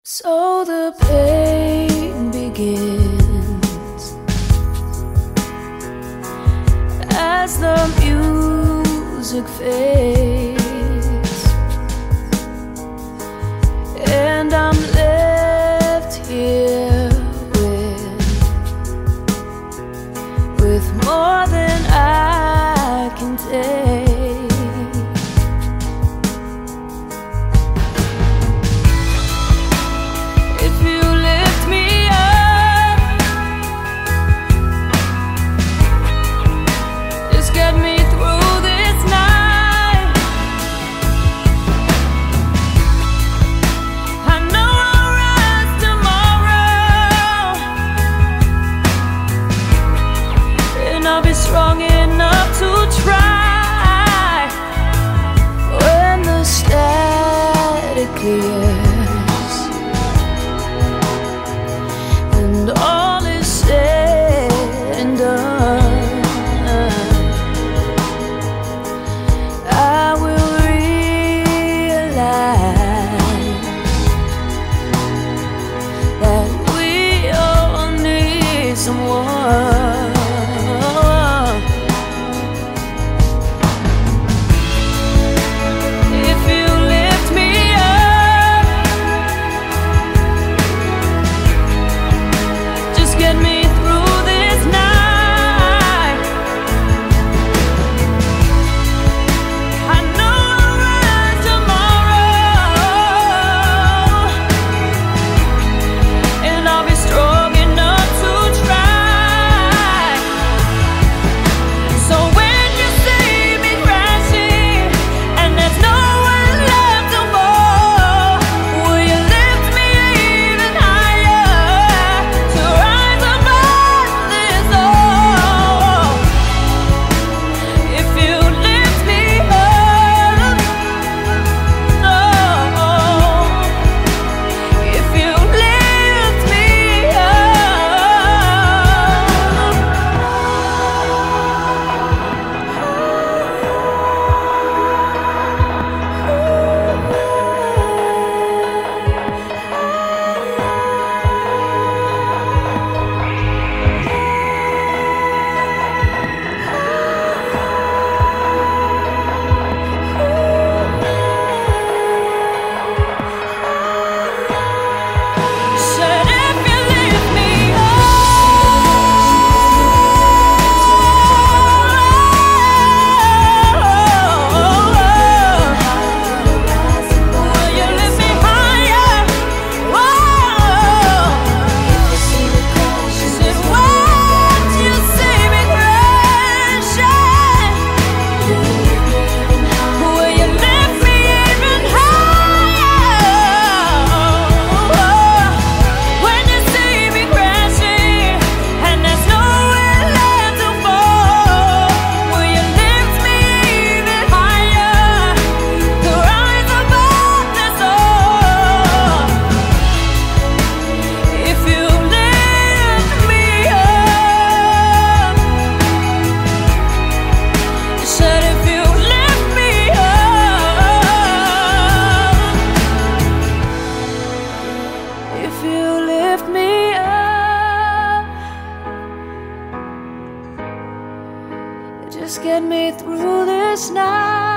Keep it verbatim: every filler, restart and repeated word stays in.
So the pain begins as the music fades, and I'm left here with, with more than I can take. I'll be strong enough to try when the static clears and all is said and done. I will realize that we all need someone. Just get me through this night.